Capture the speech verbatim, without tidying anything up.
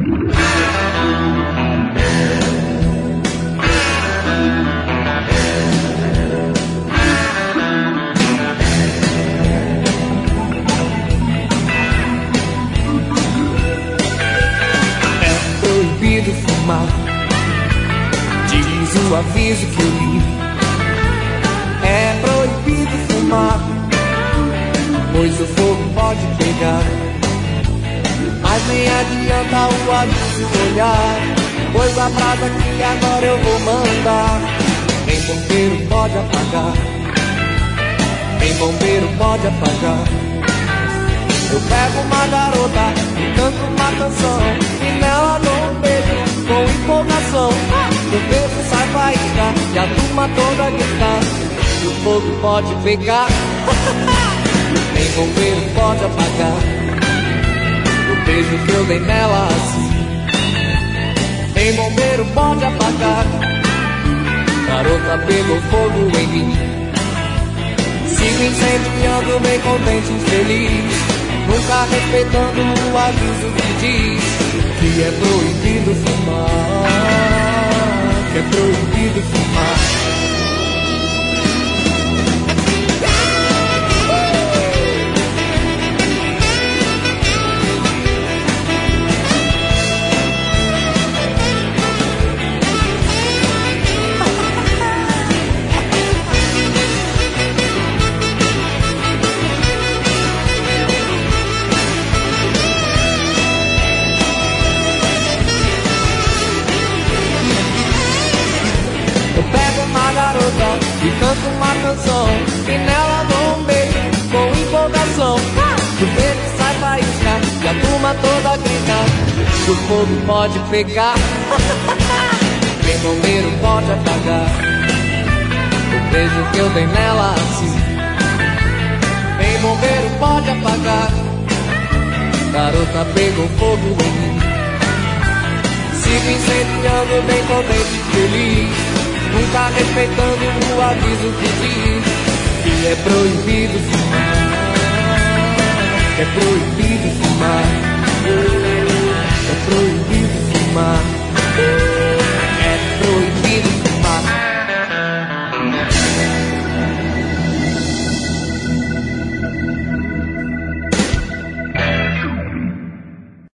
Diz o aviso que eu li: é proibido fumar, pois o fogo pode pegar. Mas nem adianta o aviso olhar, pois a brasa que agora eu vou mandar, nem bombeiro pode apagar, nem bombeiro pode apagar. Eu pego uma garota e canto uma canção, e nela dou um beijo com empolgação. O beijo sai faísca e a turma toda grita: o fogo pode pegar, nem bombeiro pode apagar. O beijo que eu dei nela assim, nem bombeiro pode apagar. Garota pegou fogo em mim, sigo incendiando bem contente e feliz, nunca respeitando o aviso que diz que é proibido fumar, que é proibido fumar. E canto uma canção, e nela dou um beijo com empolgação. O beijo sai faísca e a turma toda grita: o fogo pode pegar, nem bombeiro pode apagar. O beijo que eu dei nela assim, nem bombeiro pode apagar. Garota pegou fogo em mim, sigo incendiando bem contente e feliz, nunca respeitando o aviso que diz que é proibido fumar, que é proibido fumar, é proibido fumar.